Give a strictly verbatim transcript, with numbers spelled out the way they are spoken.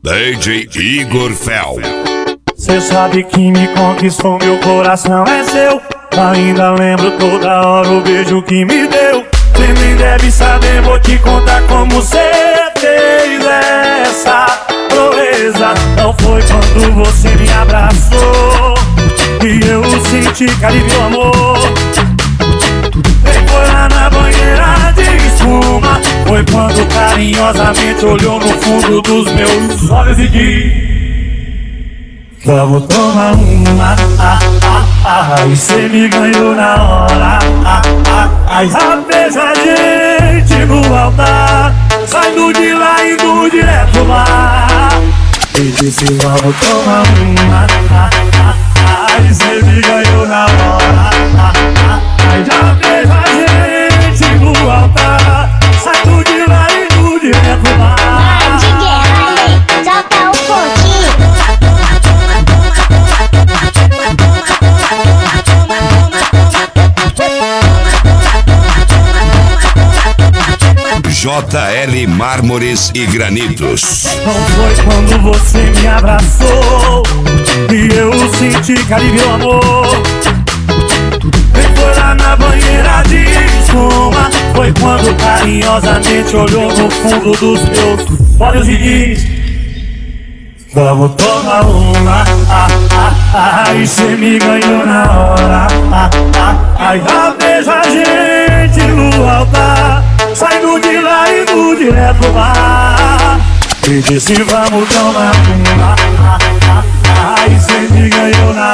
D J Igor Fel. Cê sabe que me conquistou, meu coração é seu. Ainda lembro toda hora o beijo que me deu. Cê nem deve saber, vou te contar como cê fez essa proeza. Não foi quando você me abraçou e eu senti que alivio o amor. Nem foi lá na banheira de espuma, foi quando carinhosamente olhou no fundo dos meus olhos e disse: vamos tomar uma, ah, ah, ah, e cê me ganhou na hora, ah, ah, ah, já vejo a gente no altar, saindo de lá e indo direto lá. E disse vamos tomar uma, ah, ah, ah, e cê me ganhou na hora, ah, ah, ah, já vejo a gente no altar, saindo de lá e indo direto lá. J L Mármores e Granitos. Não foi quando você me abraçou e eu senti que alivio o amor. Nem foi lá na banheira de espuma, foi quando carinhosamente olhou no fundo dos meus olhos e disse: vamos tomar uma, ah, ah, ah, e cê me ganhou na hora, ah, ah, ah, já vejo a gente no altar, saindo de lá e indo direto lá. E disse vamos tomar uma, ah, ah, ah, e cê me ganhou na